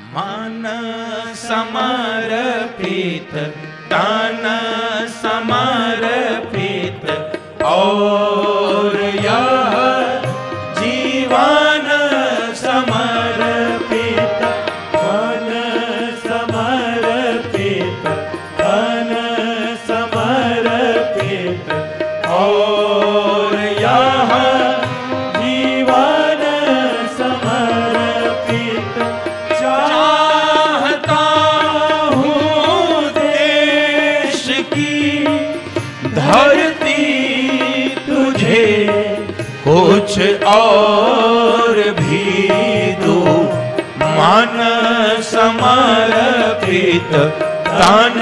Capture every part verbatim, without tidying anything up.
मन समर्पित तन समर्पित और यह जीवन समर्पित मन समर्पित तन समर्पित और यह जीवन समर्पित चाहता हूँ देश की धरती तुझे कुछ और भी दो मन समर्पित तन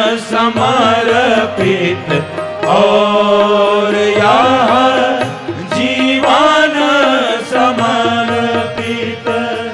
समर्पित और यह जीवन समर्पित।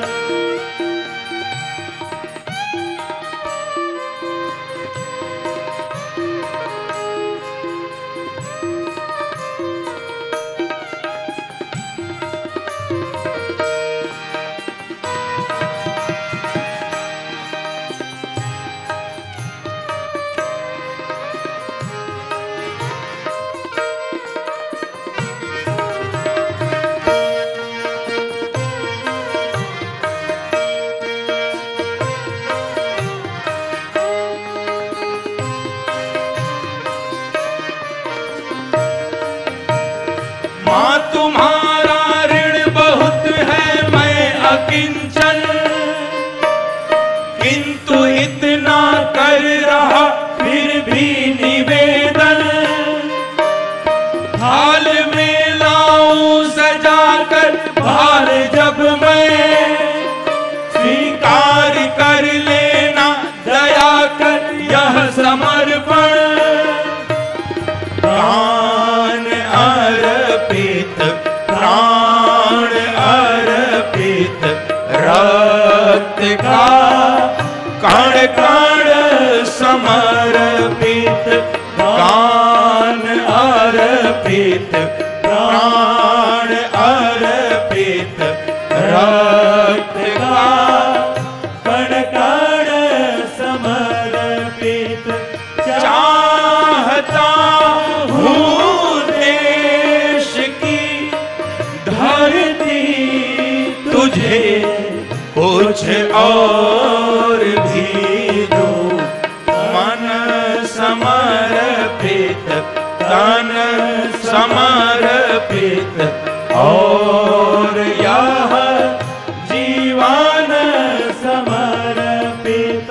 माँ तुम्हारा ऋण बहुत है मैं अकिंचन, किंतु इतना कर रहा फिर भी निवेदन। थाल में लाऊं सजाकर भार जब मैं, स्वीकार कर लेना दया कर यह समर्पण। प्राण अर्पित प्राण अर्पित रक्त का कण कण समर्पित प्राण अर्पित प्राण अर्पित रक्त का कण कण समर्पित चाहता हूँ देश की धरती तुझे कुछ और भी दो मन समर्पित तन समर्पित और यह जीवन समर्पित।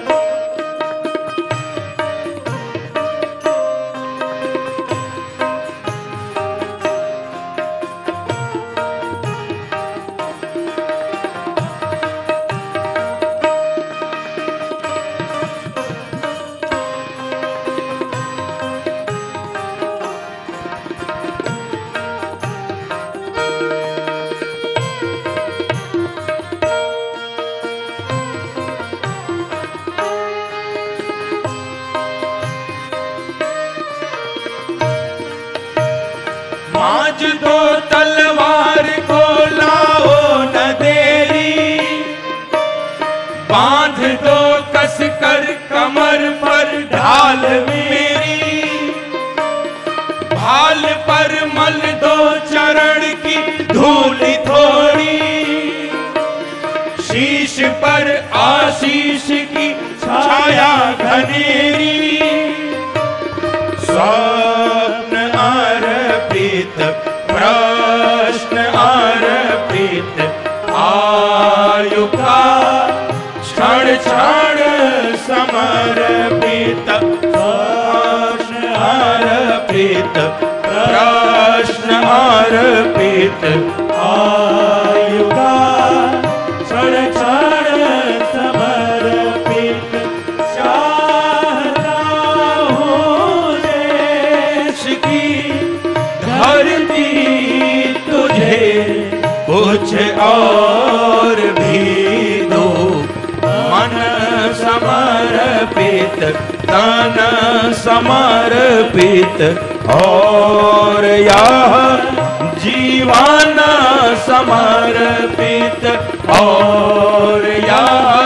माज दो तलवार को लाओ न देरी, बांध दो कस कर कमर पर ढाल मेरी। भाल पर मल दो चरण की धूली थोड़ी, शीश पर आशीष की छाया घनेरी। स्वप्न अर्पित प्रश्न अर्पित आयु का क्षण क्षण समर्पित प्रश्न अर्पित प्रश्न अर्पित आयु का क्षण क्षण समर्पित चाहता हूँ देश की धरती तुझे कुछ और भी दो मन समर्पित तन समर्पित और यह जीवन समर्पित और यह